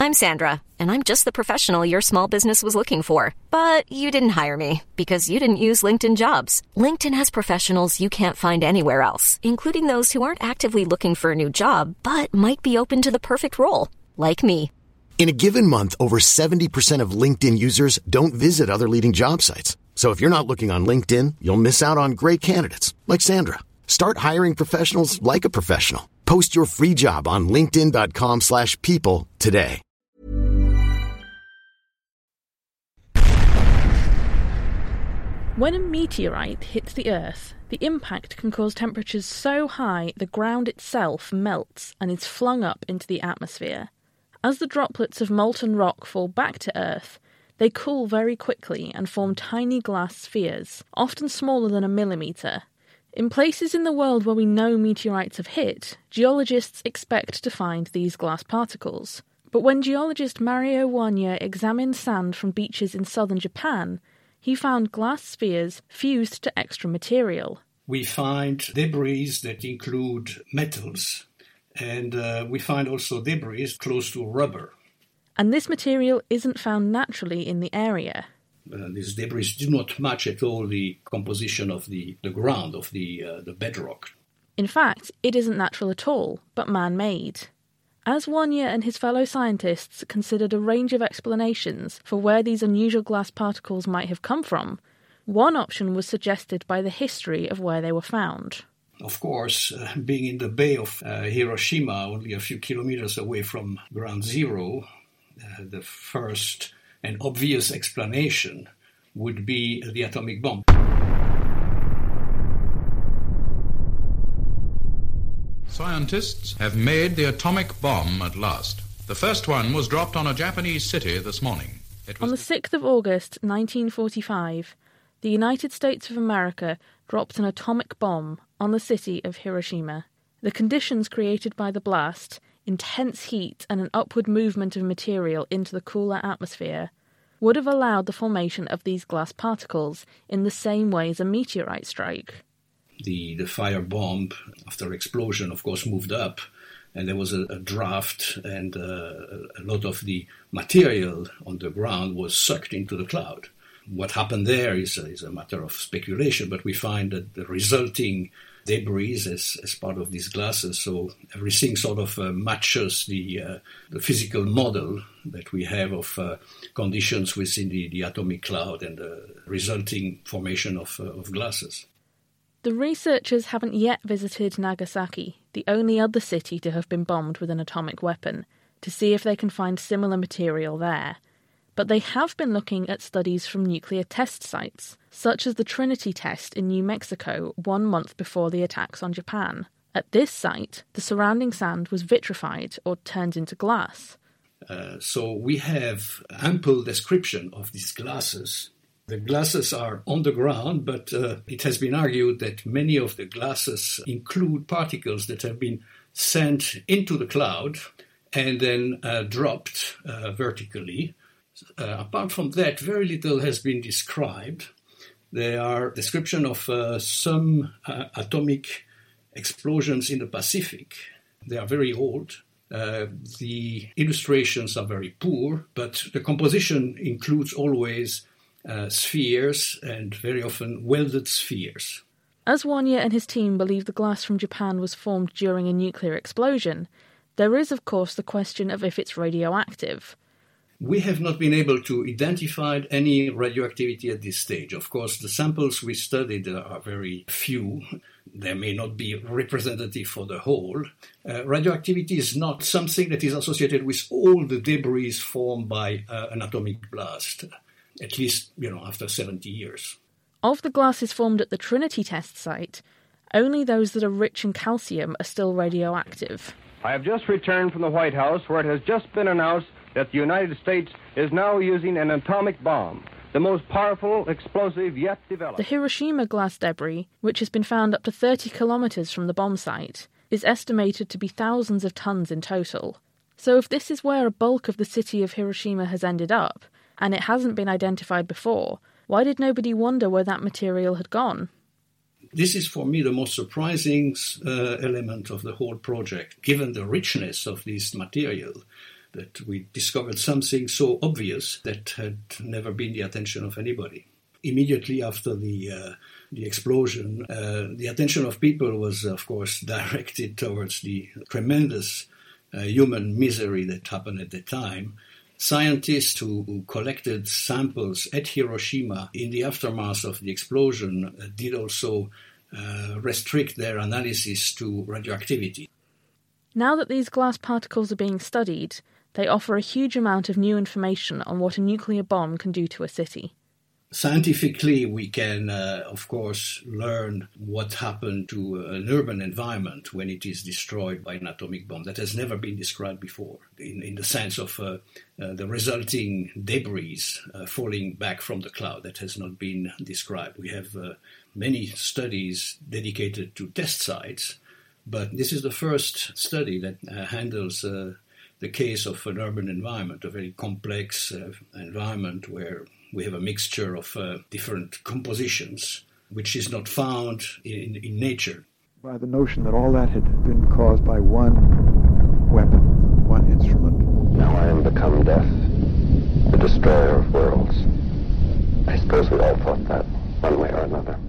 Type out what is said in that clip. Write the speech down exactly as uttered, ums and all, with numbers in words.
I'm Sandra, and I'm just the professional your small business was looking for. But you didn't hire me because you didn't use LinkedIn Jobs. LinkedIn has professionals you can't find anywhere else, including those who aren't actively looking for a new job, but might be open to the perfect role, like me. In a given month, over seventy percent of LinkedIn users don't visit other leading job sites. So if you're not looking on LinkedIn, you'll miss out on great candidates like Sandra. Start hiring professionals like a professional. Post your free job on linkedin.com slash people today. When a meteorite hits the Earth, the impact can cause temperatures so high the ground itself melts and is flung up into the atmosphere. As the droplets of molten rock fall back to Earth, they cool very quickly and form tiny glass spheres, often smaller than a millimetre. In places in the world where we know meteorites have hit, geologists expect to find these glass particles. But when geologist Mario Wanya examined sand from beaches in southern Japan, he found glass spheres fused to extra material. We find debris that include metals, and uh, we find also debris close to rubber. And this material isn't found naturally in the area. Uh, these debris do not match at all the composition of the, the ground, of the, uh, the bedrock. In fact, it isn't natural at all, but man-made. As Wanya and his fellow scientists considered a range of explanations for where these unusual glass particles might have come from, one option was suggested by the history of where they were found. Of course, uh, being in the Bay of uh, Hiroshima, only a few kilometers away from Ground Zero, uh, the first and obvious explanation would be the atomic bomb. Scientists have made the atomic bomb at last. The first one was dropped on a Japanese city this morning. It was on the sixth of August, nineteen forty-five, the United States of America dropped an atomic bomb on the city of Hiroshima. The conditions created by the blast, intense heat and an upward movement of material into the cooler atmosphere, would have allowed the formation of these glass particles in the same way as a meteorite strike. The, the fire bomb, after explosion, of course, moved up, and there was a, a draft, and uh, a lot of the material on the ground was sucked into the cloud. What happened there is, is a matter of speculation, but we find that the resulting debris as, as part of these glasses, so everything sort of uh, matches the, uh, the physical model that we have of uh, conditions within the, the atomic cloud and the resulting formation of, uh, of glasses. The researchers haven't yet visited Nagasaki, the only other city to have been bombed with an atomic weapon, to see if they can find similar material there. But they have been looking at studies from nuclear test sites, such as the Trinity test in New Mexico one month before the attacks on Japan. At this site, the surrounding sand was vitrified or turned into glass. Uh, so we have ample description of these glasses. The glasses are on the ground, but uh, it has been argued that many of the glasses include particles that have been sent into the cloud and then uh, dropped uh, vertically. Uh, apart from that, very little has been described. There are descriptions of uh, some uh, atomic explosions in the Pacific. They are very old. Uh, the illustrations are very poor, but the composition includes always Uh, spheres, and very often welded spheres. As Wanya and his team believe the glass from Japan was formed during a nuclear explosion, there is, of course, the question of if it's radioactive. We have not been able to identify any radioactivity at this stage. Of course, the samples we studied are very few. They may not be representative for the whole. Uh, radioactivity is not something that is associated with all the debris formed by uh, an atomic blast. At least, you know, after seventy years. Of the glasses formed at the Trinity test site, only those that are rich in calcium are still radioactive. I have just returned from the White House, where it has just been announced that the United States is now using an atomic bomb, the most powerful explosive yet developed. The Hiroshima glass debris, which has been found up to thirty kilometres from the bomb site, is estimated to be thousands of tons in total. So if this is where a bulk of the city of Hiroshima has ended up, and it hasn't been identified before, why did nobody wonder where that material had gone? This is, for me, the most surprising uh, element of the whole project. Given the richness of this material, that we discovered something so obvious that had never been the attention of anybody. Immediately after the uh, the explosion, uh, the attention of people was, of course, directed towards the tremendous uh, human misery that happened at the time. Scientists who, who collected samples at Hiroshima in the aftermath of the explosion uh, did also uh, restrict their analysis to radioactivity. Now that these glass particles are being studied, they offer a huge amount of new information on what a nuclear bomb can do to a city. Scientifically, we can, uh, of course, learn what happened to an urban environment when it is destroyed by an atomic bomb. That has never been described before, in, in the sense of uh, uh, the resulting debris uh, falling back from the cloud. That has not been described. We have uh, many studies dedicated to test sites, but this is the first study that uh, handles uh, the case of an urban environment, a very complex uh, environment where we have a mixture of uh, different compositions, which is not found in, in nature. By the notion that all that had been caused by one weapon, one instrument. Now I am become death, the destroyer of worlds. I suppose we all thought that, one way or another.